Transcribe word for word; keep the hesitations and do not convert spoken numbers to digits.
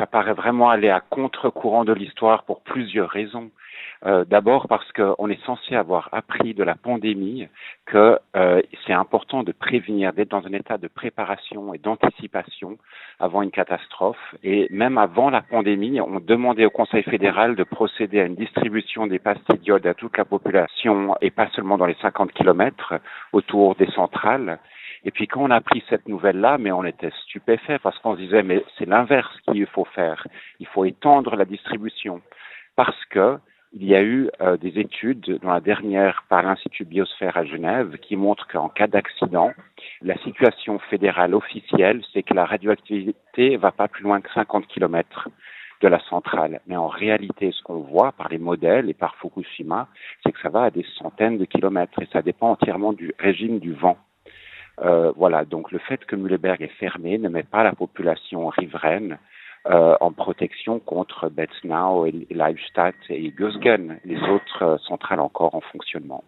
ça paraît vraiment aller à contre-courant de l'histoire pour plusieurs raisons. Euh, d'abord parce qu'on est censé avoir appris de la pandémie que euh, c'est important de prévenir, d'être dans un état de préparation et d'anticipation avant une catastrophe. Et même avant la pandémie, on demandait au Conseil fédéral de procéder à une distribution des pastilles d'iode à toute la population et pas seulement dans les cinquante kilomètres autour des centrales. Et puis quand on a appris cette nouvelle-là, mais on était stupéfait parce qu'on se disait mais c'est l'inverse qu'il faut faire. Il faut étendre la distribution parce que il y a eu euh, des études, dans la dernière par l'Institut Biosphère à Genève, qui montrent qu'en cas d'accident, la situation fédérale officielle, c'est que la radioactivité va pas plus loin que cinquante kilomètres de la centrale. Mais en réalité, ce qu'on voit par les modèles et par Fukushima, c'est que ça va à des centaines de kilomètres et ça dépend entièrement du régime du vent. Euh, voilà, donc le fait que Mühleberg est fermé ne met pas la population riveraine Euh, en protection contre Betznau et Leibstadt et Gösgen, les autres euh, centrales encore en fonctionnement.